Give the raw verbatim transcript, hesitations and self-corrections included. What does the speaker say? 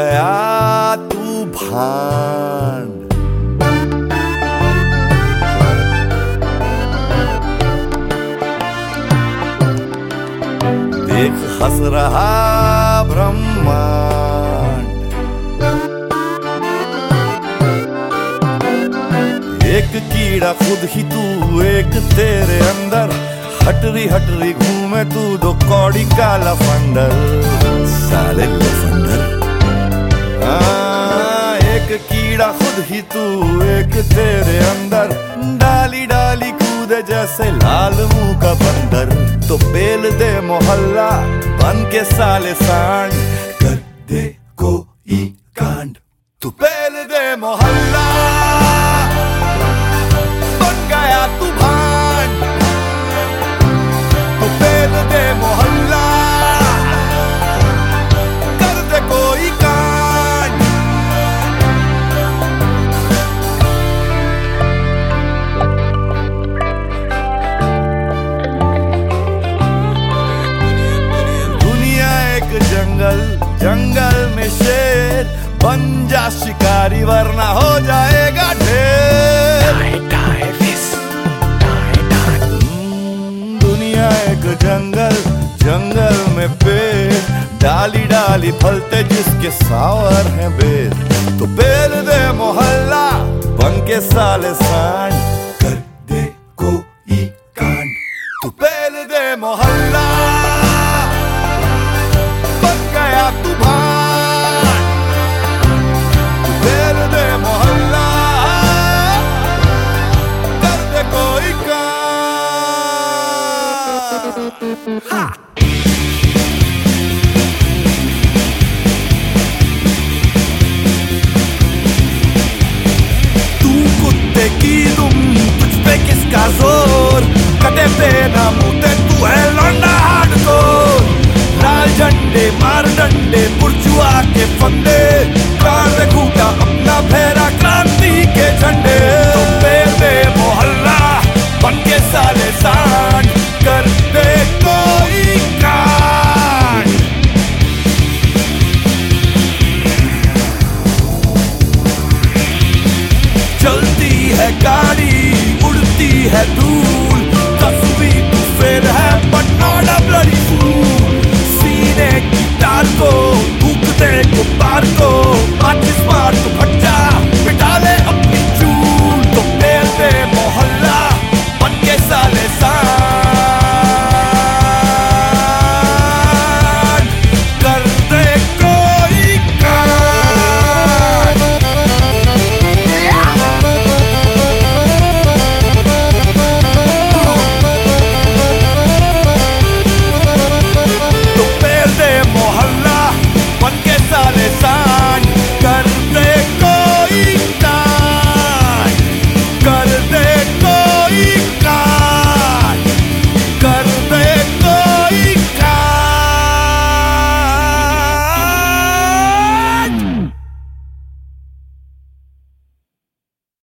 गया तूफान। देख हंस रहा ब्रह्मांड। एक कीड़ा खुद ही तू, एक तेरे अंदर, हटरी हटरी घूमे तू दो कौड़ी का लफंडर, साले लफंडर। हाँ, एक कीड़ा खुद ही तू, एक तेरे अंदर, डाली डाली कूदे जैसे लाल मुंह का बंदर। तो पेल दे मोहल्ला बन के साले सांड, कर दे कोई कांड। तू पेल दे मोहल्ला बन गया तू भांड। तू पेल दे मोहल्ला कर दे कोई कांड। दुनिया एक जंगल, जंगल में शेर, बन जा शिकारी वरना हो जाएगा ढेर। दुनिया एक जंगल, जंगल में पेड़, डाली डाली फलते जिसके सावर हैं बेर। तो पेल दे मोहल्ला बन के साले सांड, कर दे कोई कांड। तू पेल दे मोहल्ला बन गया तू भांड। तू पेल दे मोहल्ला कर दे कोई कांड। हा! तू कुत्ते की तुम, तुझ पे किसका जोर, कटे पे ना मुते तू है लौंडा हार्डकोर। लाल झंडे मार डंडे पुरचुआ के फंदे, कान में घूटा अपना फेरा क्रांति के झंडे। तो पेल दे मोहल्ला बन के साले सांड, कर दे कोई कांड। चलती है गाड़ी उड़ती है धूल, तस्वीर तू फेर है but not a bloody fool। सीने की तार को फूक दे गुब्बार को, माचिस मार तो फट